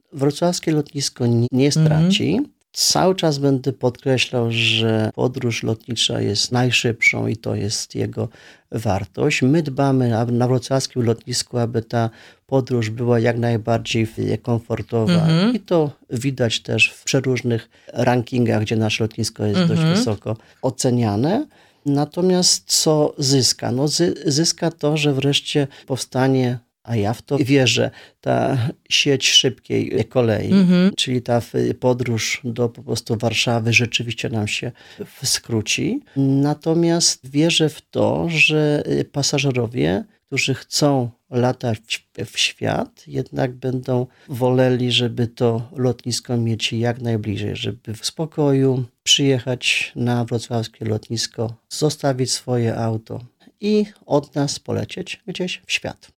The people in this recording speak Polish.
wrocławskie lotnisko nie straci. Cały czas będę podkreślał, że podróż lotnicza jest najszybszą i to jest jego wartość. My dbamy na wrocławskim lotnisku, aby ta podróż była jak najbardziej komfortowa i to widać też w przeróżnych rankingach, gdzie nasze lotnisko jest dość wysoko oceniane. Natomiast co zyska? No zyska to, że wreszcie powstanie, a ja w to wierzę, ta sieć szybkiej kolei, czyli ta podróż do po prostu Warszawy rzeczywiście nam się skróci. Natomiast wierzę w to, że pasażerowie, którzy chcą latać w świat, jednak będą woleli, żeby to lotnisko mieć jak najbliżej, żeby w spokoju przyjechać na wrocławskie lotnisko, zostawić swoje auto i od nas polecieć gdzieś w świat.